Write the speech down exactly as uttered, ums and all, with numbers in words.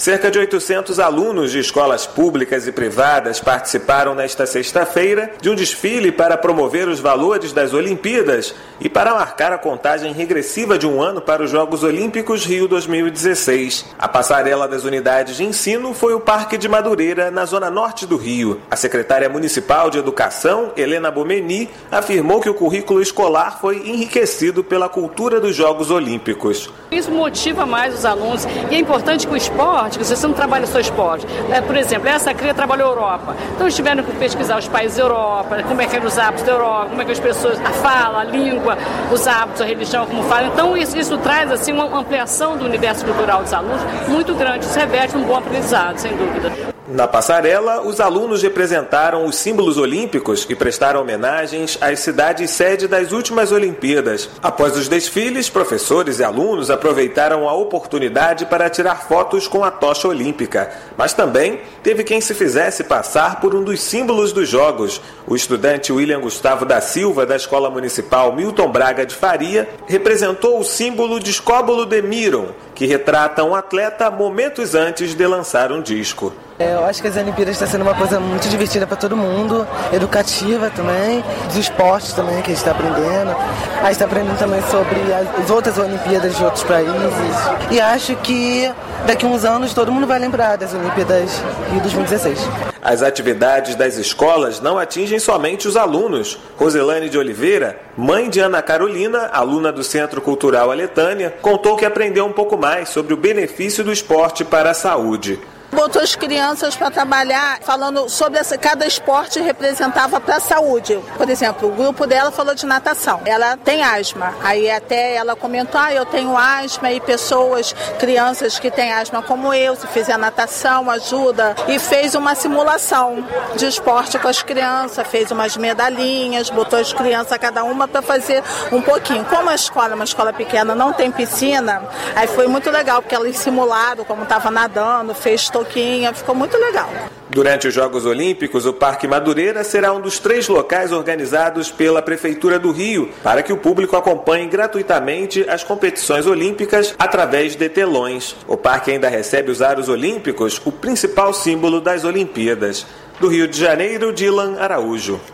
Cerca de oitocentos alunos de escolas públicas e privadas participaram nesta sexta-feira de um desfile para promover os valores das Olimpíadas e para marcar a contagem regressiva de um ano para os Jogos Olímpicos Rio dois mil e dezesseis. A passarela das unidades de ensino foi o Parque de Madureira, na zona norte do Rio. A secretária municipal de Educação, Helena Bomeni, afirmou que o currículo escolar foi enriquecido pela cultura dos Jogos Olímpicos. Isso motiva mais os alunos e é importante que o esporte, que você não trabalha só esporte. É, por exemplo, essa cria trabalhou Europa. Então eles tiveram que pesquisar os países da Europa, como é que eram os hábitos da Europa, como é que as pessoas, a fala, a língua, os hábitos, a religião, como falam. Então isso, isso traz assim uma ampliação do universo cultural dos alunos muito grande. Isso reveste um bom aprendizado, sem dúvida. Na passarela, os alunos representaram os símbolos olímpicos e prestaram homenagens às cidades sede das últimas Olimpíadas. Após os desfiles, professores e alunos aproveitaram a oportunidade para tirar fotos com a tocha olímpica. Mas também teve quem se fizesse passar por um dos símbolos dos Jogos. O estudante William Gustavo da Silva, da Escola Municipal Milton Braga de Faria, representou o símbolo Discóbolo de Miron, que retrata um atleta momentos antes de lançar um disco. Eu acho que as Olimpíadas está sendo uma coisa muito divertida para todo mundo, educativa também, dos esportes também que a gente está aprendendo. A gente está aprendendo também sobre as outras Olimpíadas de outros países. E acho que daqui a uns anos todo mundo vai lembrar das Olimpíadas Rio dois mil e dezesseis. As atividades das escolas não atingem somente os alunos. Roselane de Oliveira, mãe de Ana Carolina, aluna do Centro Cultural Aletânia, contou que aprendeu um pouco mais sobre o benefício do esporte para a saúde. Botou as crianças para trabalhar falando sobre essa, cada esporte representava para a saúde. Por exemplo, o grupo dela falou de natação. Ela tem asma. Aí até ela comentou, ah, eu tenho asma e pessoas, crianças que têm asma como eu, se fizer natação, ajuda. E fez uma simulação de esporte com as crianças, fez umas medalhinhas, botou as crianças cada uma para fazer um pouquinho. Como a escola é uma escola pequena, não tem piscina, aí foi muito legal, porque elas simularam como estava nadando, fez ficou muito legal. Durante os Jogos Olímpicos, o Parque Madureira será um dos três locais organizados pela Prefeitura do Rio para que o público acompanhe gratuitamente as competições olímpicas através de telões. O parque ainda recebe os aros olímpicos, o principal símbolo das Olimpíadas. Do Rio de Janeiro, Dylan Araújo.